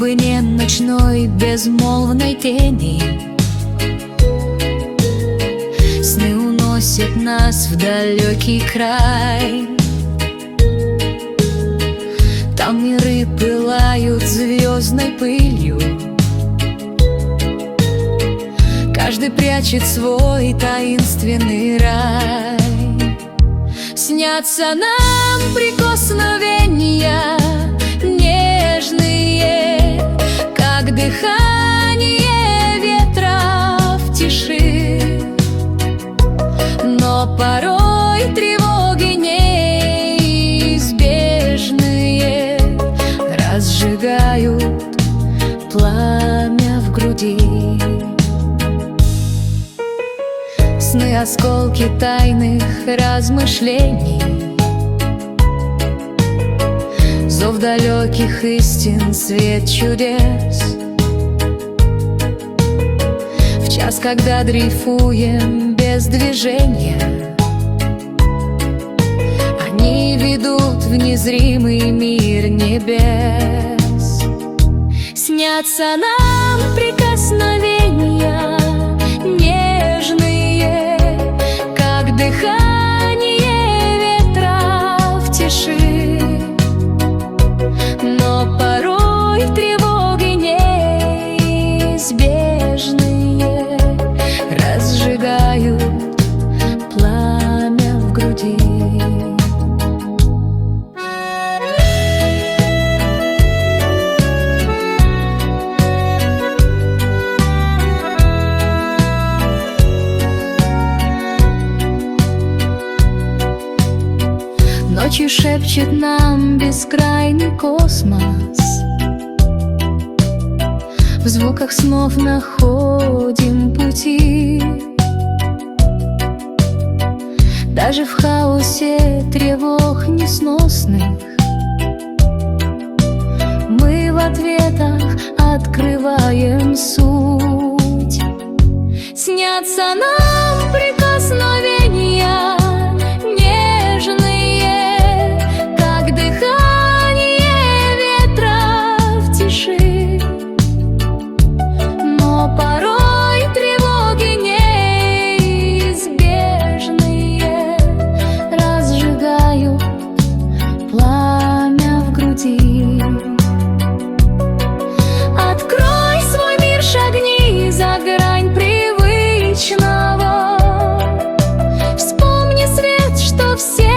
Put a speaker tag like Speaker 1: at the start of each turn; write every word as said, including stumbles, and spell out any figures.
Speaker 1: глубине ночной безмолвной тени сны уносят нас в далекий край. Там миры пылают звездной пылью, каждый прячет свой таинственный рай. Снятся нам прикосновения нежные, как дыхание ветра в тиши, но порой тревоги неизбежные разжигают пламя в груди. Сны — осколки тайных размышлений, зов далеких истин, свет чудес. В час, когда дрейфуем без движения, они ведут в незримый мир небес. Снятся нам прикосновения нежные, как дыхание ветра в тиши, но порой тревоги неизбежные разжигают пламя в груди. Ночью шепчет нам бескрайний космос, в звуках снов находим пути. Даже в хаосе тревог несносных мы в ответах открываем суть. Снятся нам прикосновения нежные, как дыхание ветра в тиши, но порой тревоги неизбежные разжигают пламя в груди. Открой свой мир, шагни за грань привычного. Вспомни свет, что все